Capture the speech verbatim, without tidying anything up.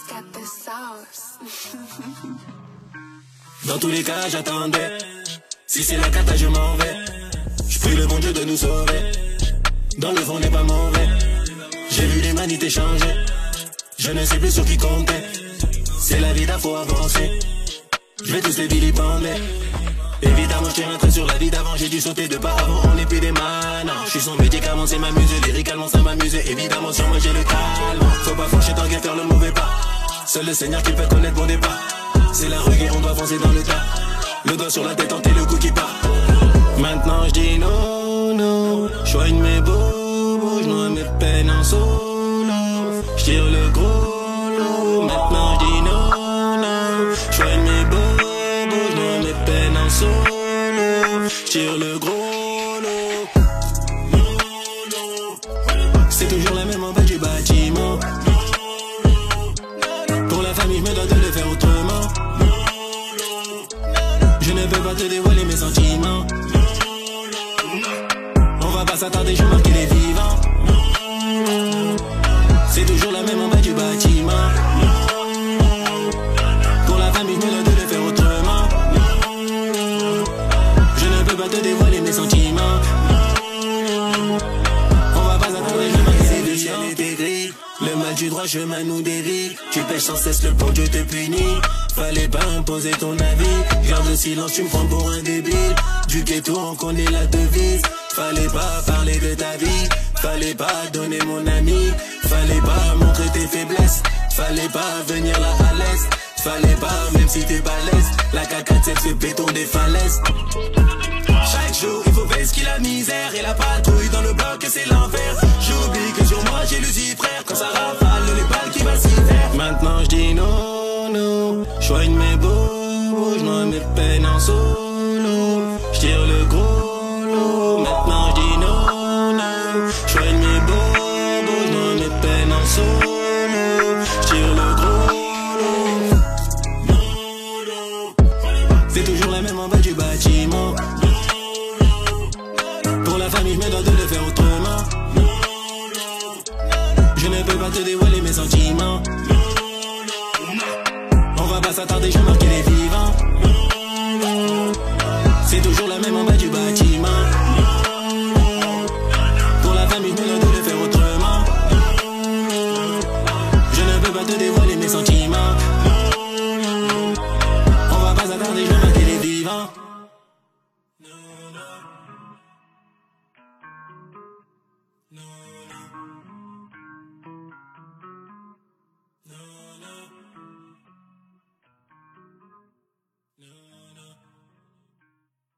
Dans tous les cas j'attendais. Si c'est la cata je m'en vais. Je prie le bon Dieu de nous sauver. Dans le fond n'est pas mauvais. J'ai vu l'humanité changer. Je ne sais plus sur qui compter. C'est la vie d'à faut avancer. Je vais tous les vilipender. Évidemment je tiens un trait sur la vie d'avant. J'ai dû sauter de part avant, on n'est plus des manants. Je suis son médicament, c'est m'amuser. Lyricalement ça m'amuse. Évidemment sur moi j'ai le calme. Faut pas fâcher tant qu'à faire le mauvais pas. Seul le Seigneur qui peut connaître mon départ. C'est la rue et on doit foncer dans le tas. Le doigt sur la tête, tenter le coup qui part. Maintenant je dis non, non. J'soigne mes bobos, j'noie mes peines en solo. J'tire le gros lot. Maintenant je dis non, non. J'soigne mes bobos, j'noie mes peines en solo. J'tire le gros lot. C'est toujours la même en bas du bâtiment. Pour la famille, je me dois de le faire autrement. Je ne peux pas te dévoiler mes sentiments. On va pas s'attarder, je marque les vivants. C'est toujours la même en bas du bâtiment. Pour la famille, je me dois de le faire autrement. Je ne peux pas te dévoiler mes sentiments. On va pas s'attarder, je marque les vivants. Le mal du droit chemin nous dévie. Tu pêches sans cesse, le bon Dieu te punit. Fallait pas imposer ton avis. Garde le silence, tu me prends pour un débile. Du ghetto on connaît la devise. Fallait pas parler de ta vie. Fallait pas donner mon ami. Fallait pas montrer tes faiblesses. Fallait pas venir là à l'est. Fallait pas même si t'es balèze. La caca de ce béton des falaises. Chaque jour il faut baisser la misère. Et la patrouille dans le bloc et c'est l'enfer. J'oublie que sur moi j'ai Lucifer. Quand ça rafale les balles qui va s'y faire. Maintenant je dis non, non. J'soigne mes bobos, j'noie mes peines en solo. J'tire le gros lot. Maintenant je dis non, non. J'soigne mes bobos, j'noie mes peines en solo. J'tire le gros lot. C'est toujours la même en bas du bâtiment. Pour la famille, je me dois de le faire autrement. Je ne peux pas te dévoiler mes sentiments. On va pas s'attarder, je marque les vies.